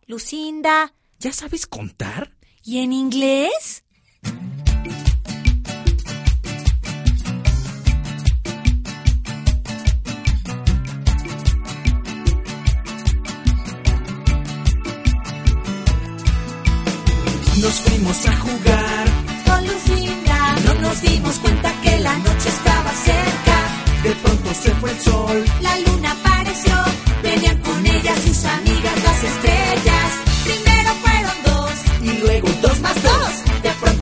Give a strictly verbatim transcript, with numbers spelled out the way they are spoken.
Lucinda. ¿Ya sabes contar? ¿Y en inglés? Nos fuimos a jugar con Lucinda. No nos dimos cuenta que la noche estaba cerca. De pronto se fue el sol. La luna